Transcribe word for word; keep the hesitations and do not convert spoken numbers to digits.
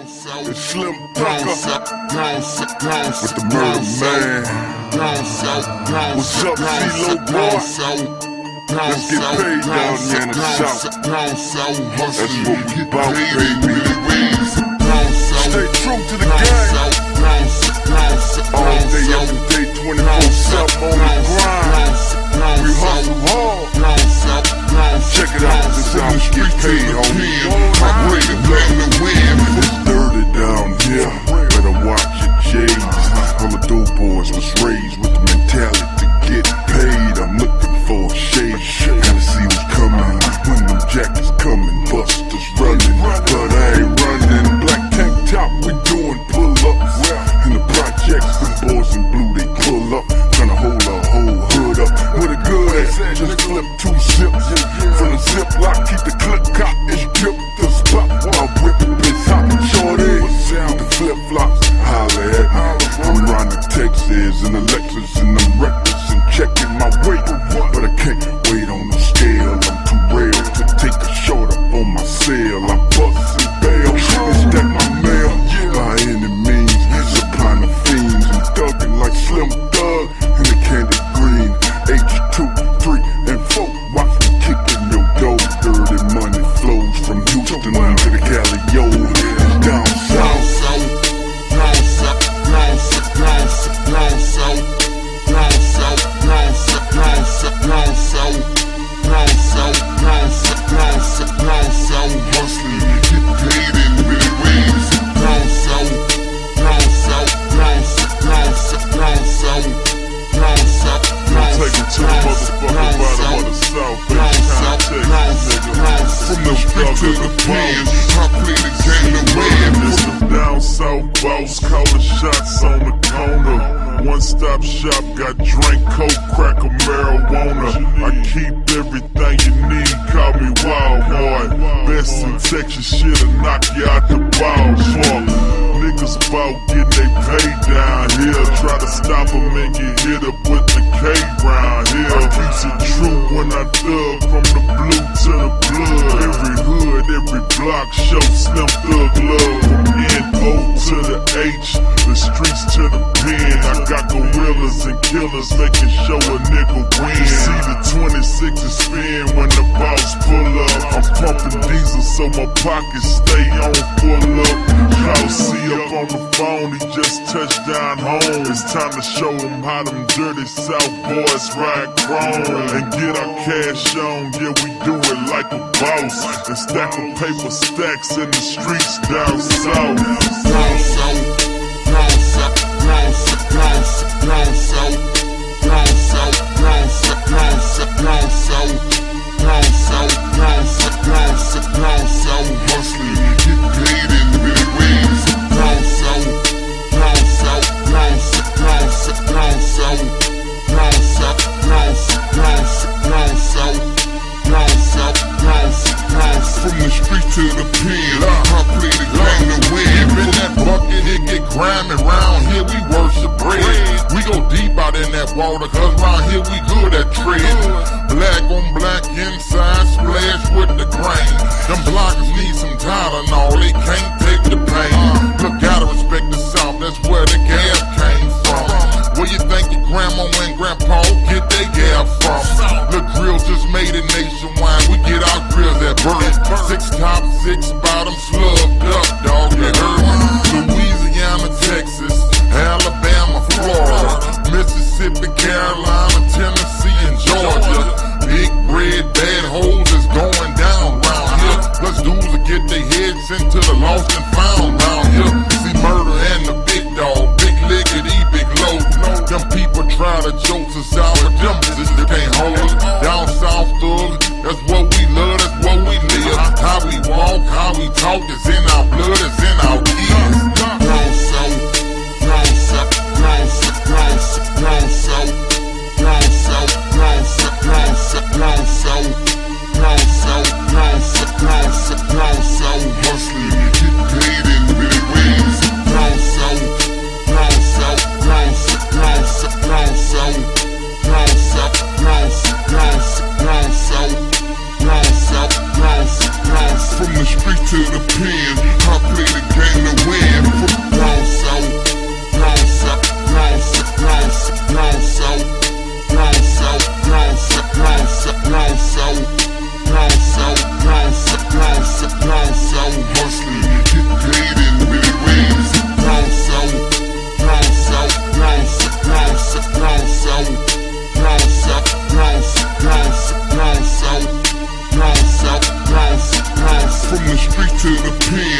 It's Slim Thugger with the Murder Man. What's up, C-Lo boy? Let's get paid down here in the South. That's what we about, baby. Stay true to the game. All day, every day, twenty-four seven on the grind. We hustle hard. Check it out, this is how we get paid, homie. I'm ready to blame the wind. It's dirty down here, better watch your J's. All the dope boys was raised with the mentality to get paid. I'm looking for a shade, gotta see what's coming. When them jackets coming, busters running, but I ain't running. Black tank top, we doing pull-ups. In the projects, them boys in blue, they pull up, tryna hold a whole hood up. With a good ass, just flip two zips. From the zip lock, keep the clip cocked, it's drip the spot. I'll whip it, bitch, hot, shorty. The flip flops, holla at me. I'm riding Texas and the Lexus and them reckless and checking my weight. But I can't wait on the scale, I'm too real to take a short up on my cell. I bust and bail, and stack my mail. By any means, supplying the fiends and thugging like Slim Thug in the candy green. H two, three, and four, watch me kicking your dough. Dirty money flows from Houston to the Cali, yo. It's down south. To the pen, I play the game to win. This is down south boss, calling shots on the corner. One stop shop, got drink, coke, crack, or marijuana. I keep everything you need, call me Wild Boy. Best in Texas, shit'll knock you out the ball. Fuck, niggas about getting they pay down here. Try to stop them and get hit up with the K round here. I keeps it true when I thug from the blue to the blood. Every hood, every block show Slim Thug love. From N O to the H, the streets to the pen. I got gorillas and killers making sure a nigga win. See the twenty-six is spin when the boss pull up. I'm pumping diesel so my pockets stay on full up. Call C up on the phone, he just touched down home. It's time to show him how them dirty South boys ride chrome. And get our cash on, yeah we do it like a boss. And stack of paper stacks in the streets down south. Down south, down south, down south, down south, down south, down south, down south, down south, down south, down south, down south, down south, down south. Hustling, get paid in many ways. Down south, down south, down south, down south, down south, down south, down south, down south, down south, down south, down south, down south. From the street to the pen, I play the game to win. In that bucket, it get grimy. Round here, we worship bread. We go deep out in that water, cause round here we good at tread. Black on black inside, splash with the grain. Them blockers need some Tylenol, they can't take the pain. Look, gotta respect the South, that's where the gas came from. Where you think your grandma and grandpa get their gas from? The grills just made it nationwide, we get our grills at birth. Six top, six bottom, slugged up, dog, you heard me? Louisiana, Texas, Alabama, Florida, Mississippi, Carolina, Tennessee, and Georgia. Big red, bad holes is going down round here. Plus dudes will get their heads into the lost and found round here. See murder and the big dog, big lickety, big low. Them people try to joke us out, but them just they can't hold us. Down south thug, that's what we love, that's what we live. How we walk, how we talk is in our blood, it's in our kids. Down south, down south, down south, down south, down south, down south, down south, down south, down south, down south, down south, down south, down south. Hustling, get paid in many ways. Down south, down south, down south, down south, down south, down south, down south, down south, down south, down south, down south, down south. From the street to the pen, I play the game to to the pen.